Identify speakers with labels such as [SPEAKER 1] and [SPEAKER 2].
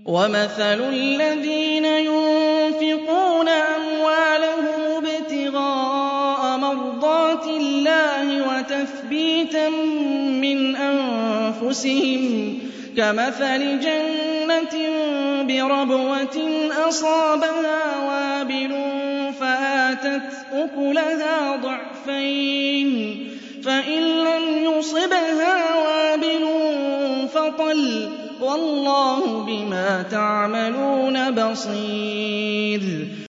[SPEAKER 1] وَمَثَلُ الَّذِينَ يُنفِقُونَ أَمْوَالَهُمُ ابْتِغَاءَ مَرْضَاتِ اللَّهِ وَتَثْبِيتًا مِّنْ أَنفُسِهِمْ كَمَثَلِ جَنَّةٍ بِرَبْوَةٍ أَصَابَهَا وَابِلٌ فَآتَتْ أُكُلَهَا ضِعْفَيْنِ ۖ فَإِن لَّمْ يُصِبْهَا وَابِلٌ فَطَلٌّ ۗ وَاللَّهُ بِمَا تَعْمَلُونَ بَصِيرٌ